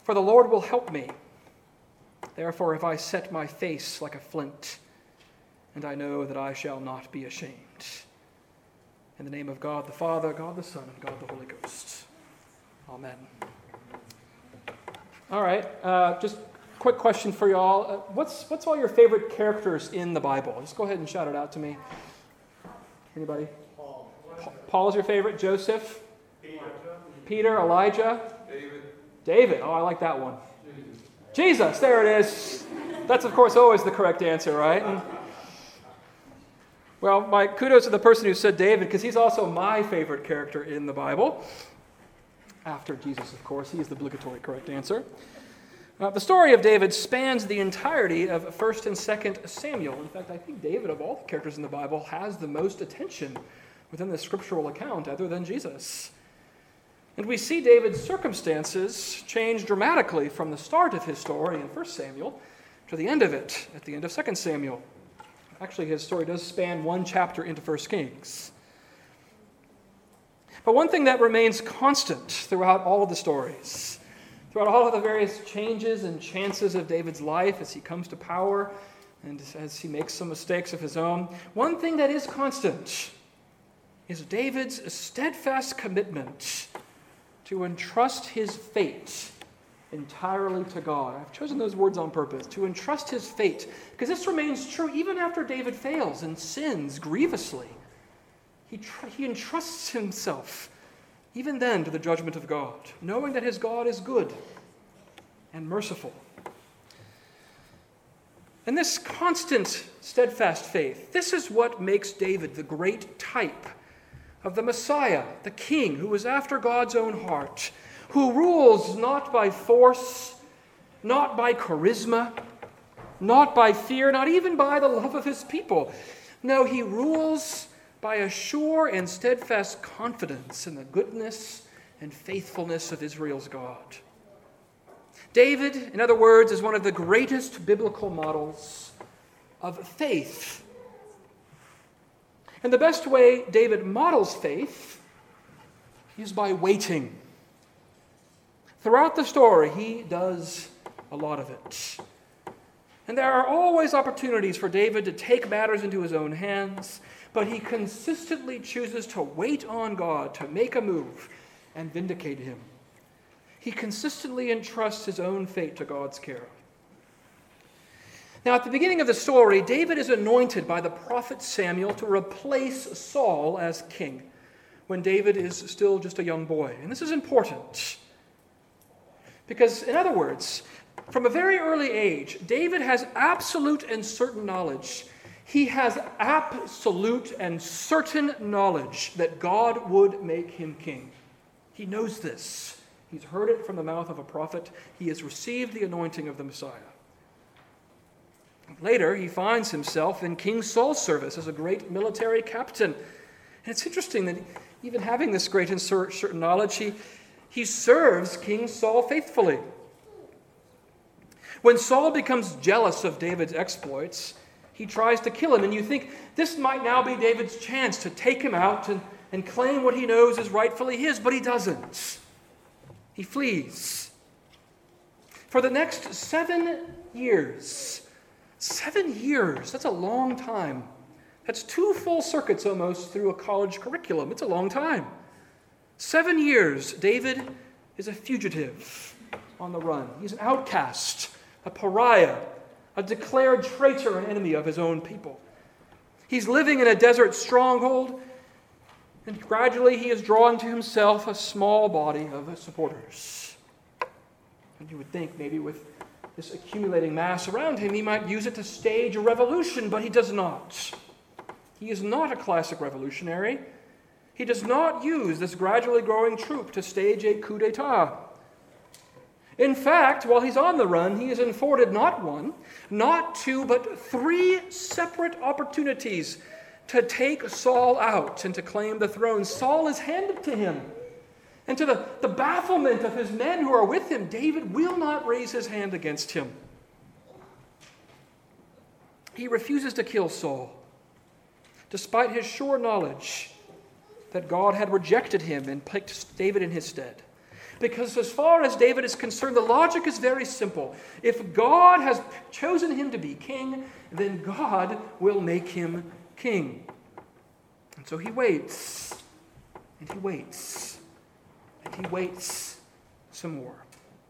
For the Lord will help me. Therefore, if I set my face like a flint, and I know that I shall not be ashamed. In the name of God the Father, God the Son, and God the Holy Ghost. Amen. All right, just quick question for you all. What's all your favorite characters in the Bible? Just go ahead and shout it out to me. Anybody? Paul is your favorite. Joseph? Peter, Elijah? David. Oh, I like that one. Jesus, there it is. That's, of course, always the correct answer, right? Well, my kudos to the person who said David, because he's also my favorite character in the Bible. After Jesus, of course. He is the obligatory correct answer. The story of David spans the entirety of 1st and 2nd Samuel. In fact, I think David, of all the characters in the Bible, has the most attention within the scriptural account other than Jesus. And we see David's circumstances change dramatically from the start of his story in 1 Samuel to the end of it, at the end of 2 Samuel. Actually, his story does span one chapter into 1 Kings. But one thing that remains constant throughout all of the stories, throughout all of the various changes and chances of David's life as he comes to power and as he makes some mistakes of his own, one thing that is constant is David's steadfast commitment to entrust his fate entirely to God. I've chosen those words on purpose, to entrust his fate, because this remains true even after David fails and sins grievously. He entrusts himself, even then, to the judgment of God, knowing that his God is good and merciful. And this constant, steadfast faith, this is what makes David the great type of the Messiah, the King, who is after God's own heart, who rules not by force, not by charisma, not by fear, not even by the love of his people. No, he rules by a sure and steadfast confidence in the goodness and faithfulness of Israel's God. David, in other words, is one of the greatest biblical models of faith. And the best way David models faith is by waiting. Throughout the story, he does a lot of it. And there are always opportunities for David to take matters into his own hands, but he consistently chooses to wait on God to make a move and vindicate him. He consistently entrusts his own fate to God's care. Now, at the beginning of the story, David is anointed by the prophet Samuel to replace Saul as king when David is still just a young boy. And this is important because, in other words, from a very early age, David has absolute and certain knowledge. He has absolute and certain knowledge that God would make him king. He knows this. He's heard it from the mouth of a prophet. He has received the anointing of the Messiah. Later, he finds himself in King Saul's service as a great military captain. And it's interesting that even having this great and certain knowledge, he serves King Saul faithfully. When Saul becomes jealous of David's exploits, he tries to kill him. And you think this might now be David's chance to take him out and claim what he knows is rightfully his, but he doesn't. He flees. For the next 7 years, 7 years, that's a long time. That's 2 full circuits almost through a college curriculum. It's a long time. 7 years, David is a fugitive on the run. He's an outcast, a pariah, a declared traitor and enemy of his own people. He's living in a desert stronghold, and gradually he is drawing to himself a small body of supporters. And you would think maybe with this accumulating mass around him, he might use it to stage a revolution, but he does not. He is not a classic revolutionary. He does not use this gradually growing troop to stage a coup d'etat. In fact, while he's on the run, he is afforded not 1, not 2, but 3 separate opportunities to take Saul out and to claim the throne. Saul is handed to him. And to the bafflement of his men who are with him, David will not raise his hand against him. He refuses to kill Saul, despite his sure knowledge that God had rejected him and picked David in his stead. Because as far as David is concerned, the logic is very simple. If God has chosen him to be king, then God will make him king. And so he waits, and he waits, and he waits some more.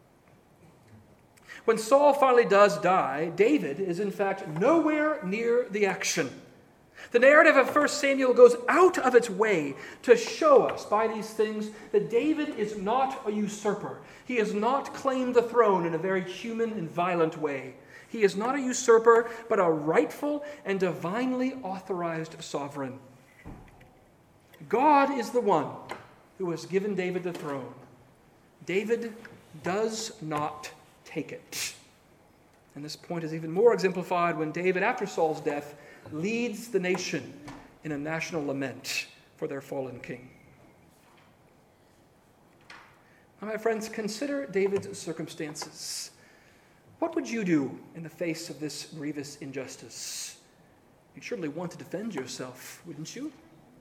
When Saul finally does die, David is in fact nowhere near the action. The narrative of 1 Samuel goes out of its way to show us by these things that David is not a usurper. He has not claimed the throne in a very human and violent way. He is not a usurper, but a rightful and divinely authorized sovereign. God is the one who has given David the throne. David does not take it. And this point is even more exemplified when David, after Saul's death, leads the nation in a national lament for their fallen king. Now, my friends, consider David's circumstances. What would you do in the face of this grievous injustice? You'd surely want to defend yourself, wouldn't you?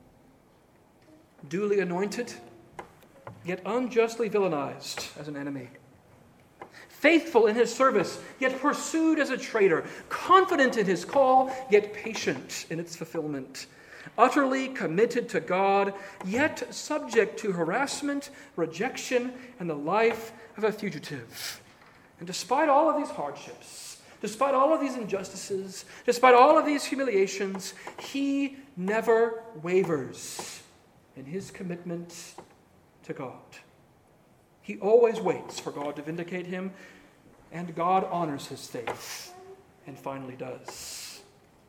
Duly anointed, yet unjustly villainized as an enemy. Faithful in his service, yet pursued as a traitor. Confident in his call, yet patient in its fulfillment. Utterly committed to God, yet subject to harassment, rejection, and the life of a fugitive. And despite all of these hardships, despite all of these injustices, despite all of these humiliations, he never wavers in his commitment to God. He always waits for God to vindicate him, and God honors his faith, and finally does.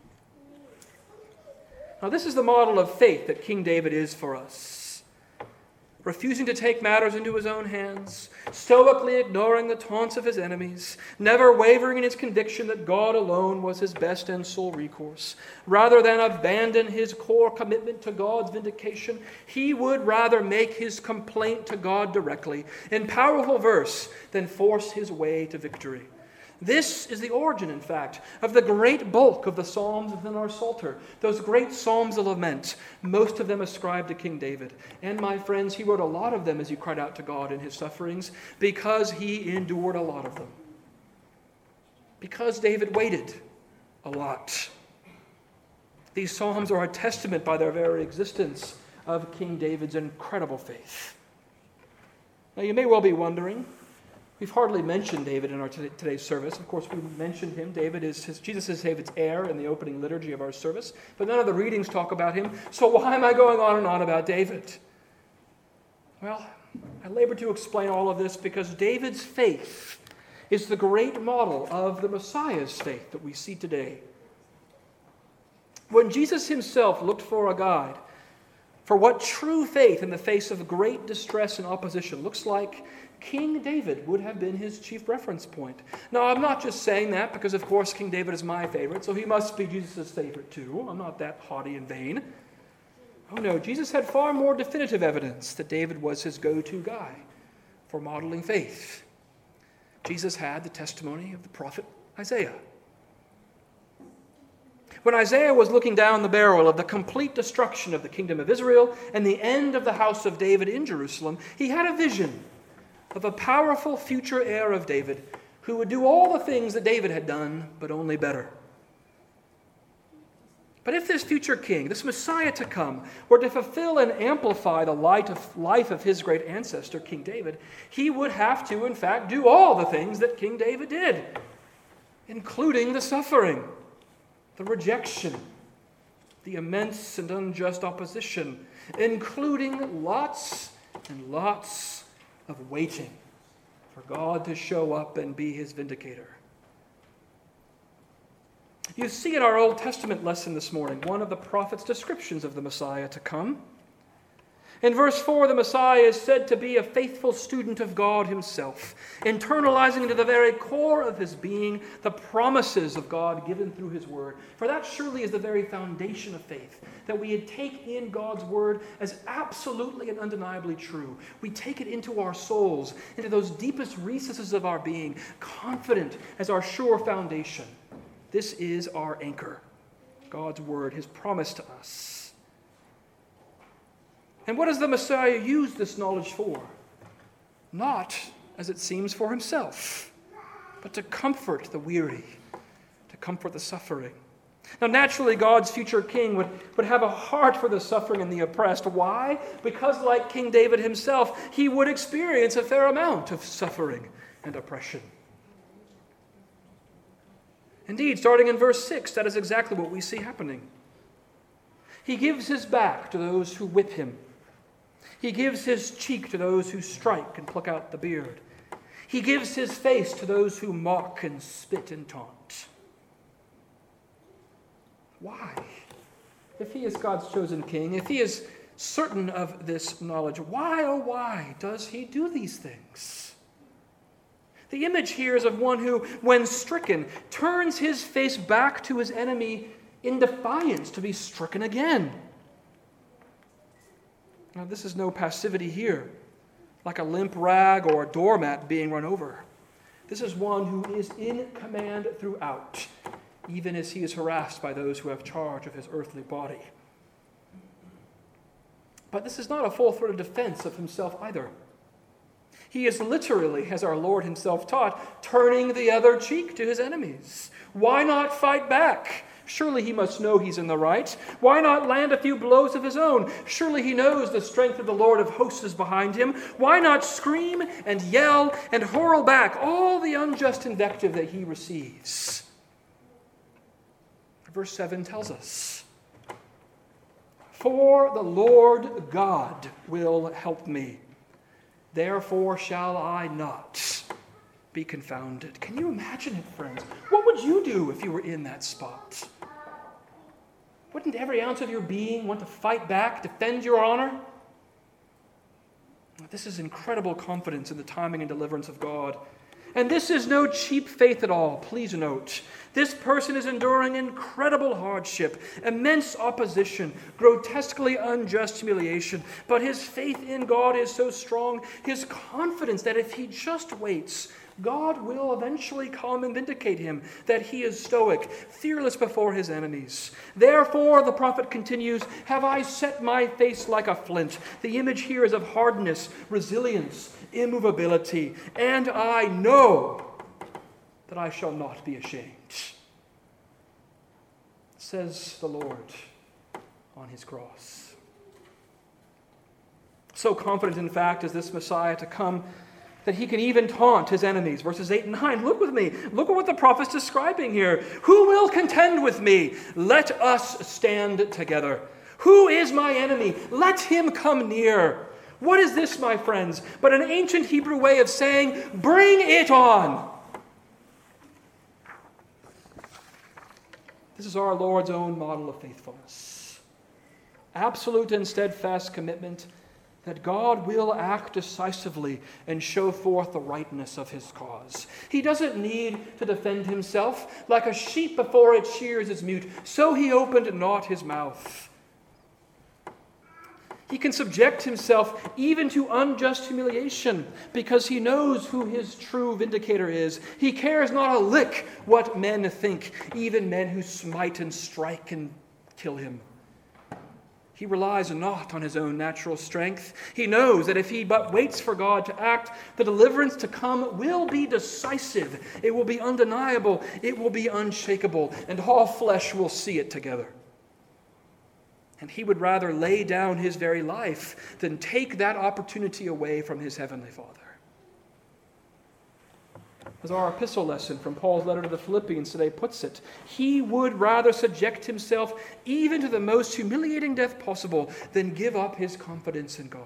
Now, this is the model of faith that King David is for us. Refusing to take matters into his own hands, stoically ignoring the taunts of his enemies, never wavering in his conviction that God alone was his best and sole recourse. Rather than abandon his core commitment to God's vindication, he would rather make his complaint to God directly, in powerful verse, than force his way to victory. This is the origin, in fact, of the great bulk of the Psalms within our Psalter, those great Psalms of lament, most of them ascribed to King David. And my friends, he wrote a lot of them as he cried out to God in his sufferings, because he endured a lot of them. Because David waited a lot. These Psalms are a testament by their very existence of King David's incredible faith. Now, you may well be wondering, we've hardly mentioned David in our today's service. Of course, we mentioned him. Jesus is David's heir in the opening liturgy of our service, but none of the readings talk about him. So why am I going on and on about David? Well, I labor to explain all of this because David's faith is the great model of the Messiah's faith that we see today. When Jesus himself looked for a guide for what true faith in the face of great distress and opposition looks like, King David would have been his chief reference point. Now, I'm not just saying that because, of course, King David is my favorite, so he must be Jesus' favorite too. I'm not that haughty and vain. Oh no, Jesus had far more definitive evidence that David was his go-to guy for modeling faith. Jesus had the testimony of the prophet Isaiah. When Isaiah was looking down the barrel of the complete destruction of the kingdom of Israel and the end of the house of David in Jerusalem, he had a vision of a powerful future heir of David who would do all the things that David had done, but only better. But if this future king, this Messiah to come, were to fulfill and amplify the life of his great ancestor, King David, he would have to, in fact, do all the things that King David did, including the suffering, the rejection, the immense and unjust opposition, including lots and lots of waiting for God to show up and be his vindicator. You see in our Old Testament lesson this morning one of the prophet's descriptions of the Messiah to come. In verse 4, the Messiah is said to be a faithful student of God himself, internalizing into the very core of his being the promises of God given through his word. For that surely is the very foundation of faith, that we take in God's word as absolutely and undeniably true. We take it into our souls, into those deepest recesses of our being, confident as our sure foundation. This is our anchor, God's word, his promise to us. And what does the Messiah use this knowledge for? not, as it seems, for himself, but to comfort the weary, to comfort the suffering. Now, naturally, God's future king would have a heart for the suffering and the oppressed. Why? Because, like King David himself, he would experience a fair amount of suffering and oppression. Indeed, starting in verse 6, that is exactly what we see happening. He gives his back to those who whip him. He gives his cheek to those who strike and pluck out the beard. He gives his face to those who mock and spit and taunt. Why? If he is God's chosen king, if he is certain of this knowledge, why, oh why, does he do these things? The image here is of one who, when stricken, turns his face back to his enemy in defiance to be stricken again. Now, this is no passivity here, like a limp rag or a doormat being run over. This is one who is in command throughout, even as he is harassed by those who have charge of his earthly body. But this is not a full-throated defense of himself either. He is literally, as our Lord himself taught, turning the other cheek to his enemies. Why not fight back? Surely he must know he's in the right. Why not land a few blows of his own? Surely he knows the strength of the Lord of hosts is behind him. Why not scream and yell and hurl back all the unjust invective that he receives? Verse 7 tells us, "For the Lord God will help me. Therefore shall I not be confounded." Can you imagine it, friends? What would you do if you were in that spot? Wouldn't every ounce of your being want to fight back, defend your honor? This is incredible confidence in the timing and deliverance of God. And this is no cheap faith at all, please note. This person is enduring incredible hardship, immense opposition, grotesquely unjust humiliation. But his faith in God is so strong, his confidence that if he just waits, God will eventually come and vindicate him, that he is stoic, fearless before his enemies. Therefore, the prophet continues, "Have I set my face like a flint?" The image here is of hardness, resilience, immovability, and I know that I shall not be ashamed, says the Lord on his cross. So confident, in fact, is this Messiah to come that he can even taunt his enemies. Verses 8 and 9, look with me. Look at what the prophet's describing here. "Who will contend with me? Let us stand together. Who is my enemy? Let him come near." What is this, my friends, but an ancient Hebrew way of saying, "Bring it on." This is our Lord's own model of faithfulness. Absolute and steadfast commitment that God will act decisively and show forth the rightness of his cause. He doesn't need to defend himself. Like a sheep before its shears is mute, so he opened not his mouth. He can subject himself even to unjust humiliation because he knows who his true vindicator is. He cares not a lick what men think, even men who smite and strike and kill him. He relies not on his own natural strength. He knows that if he but waits for God to act, the deliverance to come will be decisive. It will be undeniable. It will be unshakable. And all flesh will see it together. And he would rather lay down his very life than take that opportunity away from his heavenly Father. As our epistle lesson from Paul's letter to the Philippians today puts it, he would rather subject himself even to the most humiliating death possible than give up his confidence in God.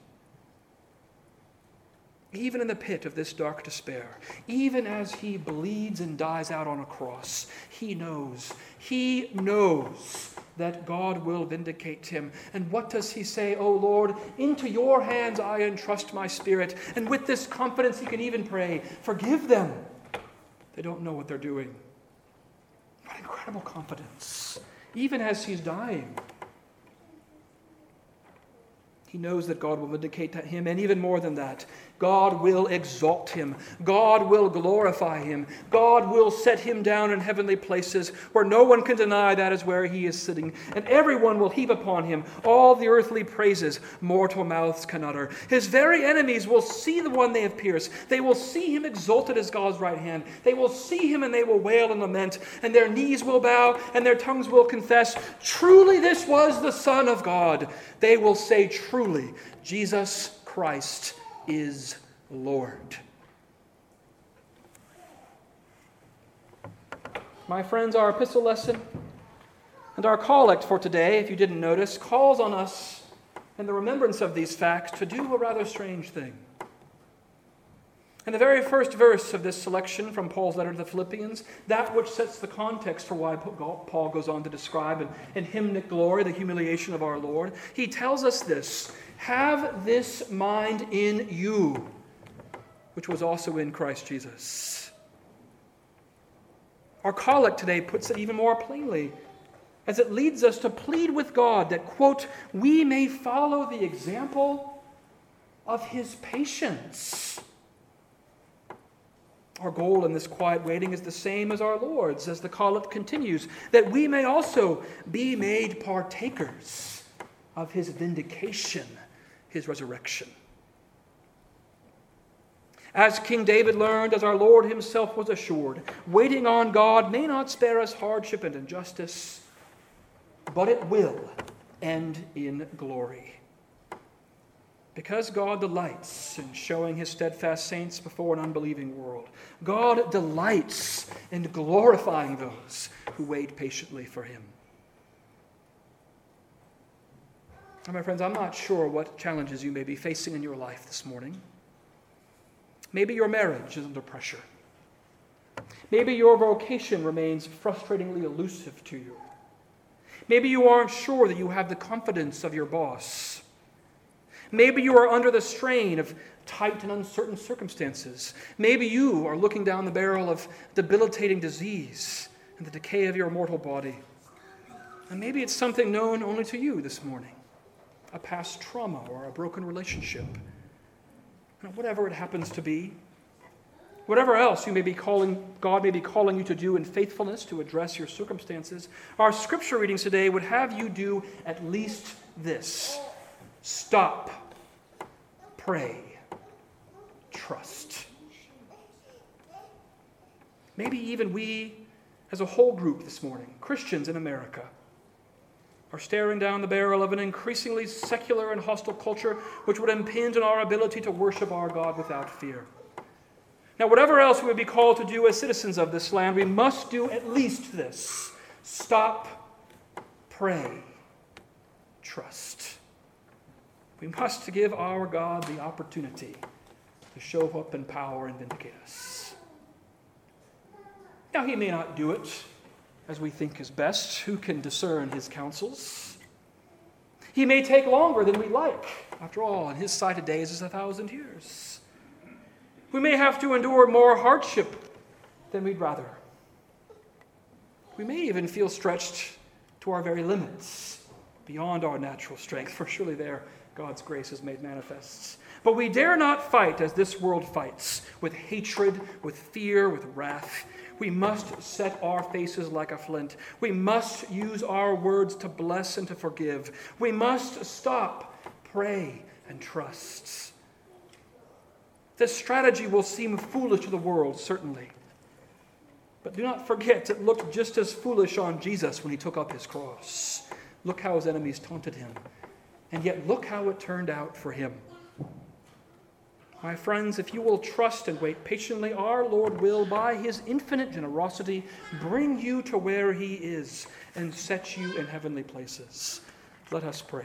Even in the pit of this dark despair, even as he bleeds and dies out on a cross, he knows that God will vindicate him. And what does he say? "O Lord, into your hands I entrust my spirit." And with this confidence he can even pray, "Forgive them. They don't know what they're doing." What incredible confidence, even as he's dying. He knows that God will vindicate him, and even more than that, God will exalt him. God will glorify him. God will set him down in heavenly places where no one can deny that is where he is sitting. And everyone will heap upon him all the earthly praises mortal mouths can utter. His very enemies will see the one they have pierced. They will see him exalted as God's right hand. They will see him and they will wail and lament, and their knees will bow and their tongues will confess, truly this was the Son of God. They will say, truly, Jesus Christ is Lord. My friends, our epistle lesson and our collect for today, if you didn't notice, calls on us in the remembrance of these facts to do a rather strange thing. In the very first verse of this selection from Paul's letter to the Philippians, that which sets the context for why Paul goes on to describe in hymnic glory the humiliation of our Lord, he tells us this: have this mind in you, which was also in Christ Jesus. Our collect today puts it even more plainly, as it leads us to plead with God that, quote, we may follow the example of his patience. Our goal in this quiet waiting is the same as our Lord's, as the collect continues, that we may also be made partakers of his vindication, his resurrection. As King David learned, as our Lord himself was assured, waiting on God may not spare us hardship and injustice, but it will end in glory. Because God delights in showing his steadfast saints before an unbelieving world. God delights in glorifying those who wait patiently for him. Now, my friends, I'm not sure what challenges you may be facing in your life this morning. Maybe your marriage is under pressure. Maybe your vocation remains frustratingly elusive to you. Maybe you aren't sure that you have the confidence of your boss. Maybe you are under the strain of tight and uncertain circumstances. Maybe you are looking down the barrel of debilitating disease and the decay of your mortal body. And maybe it's something known only to you this morning, a past trauma or a broken relationship. And whatever it happens to be, whatever else God may be calling you to do in faithfulness to address your circumstances, our scripture readings today would have you do at least this: stop, pray, trust. Maybe even we, as a whole group this morning, Christians in America, are staring down the barrel of an increasingly secular and hostile culture which would impinge on our ability to worship our God without fear. Now, whatever else we would be called to do as citizens of this land, we must do at least this: stop, pray, trust. We must give our God the opportunity to show up in power and vindicate us. Now, he may not do it as we think is best. Who can discern his counsels? He may take longer than we like. After all, in his sight a day is 1,000 years. We may have to endure more hardship than we'd rather. We may even feel stretched to our very limits, beyond our natural strength, for surely there God's grace is made manifest. But we dare not fight as this world fights, with hatred, with fear, with wrath. We must set our faces like a flint. We must use our words to bless and to forgive. We must stop, pray, and trust. This strategy will seem foolish to the world, certainly. But do not forget, it looked just as foolish on Jesus when he took up his cross. Look how his enemies taunted him. And yet look how it turned out for him. My friends, if you will trust and wait patiently, our Lord will, by his infinite generosity, bring you to where he is and set you in heavenly places. Let us pray.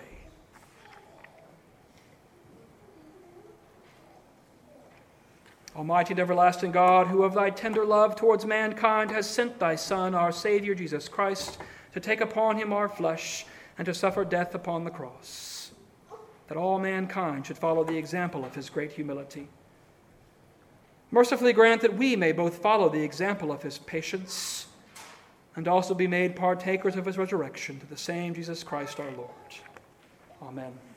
Almighty and everlasting God, who of thy tender love towards mankind has sent thy Son, our Savior, Jesus Christ, to take upon him our flesh and to suffer death upon the cross, that all mankind should follow the example of his great humility. Mercifully grant that we may both follow the example of his patience and also be made partakers of his resurrection, to the same Jesus Christ our Lord. Amen.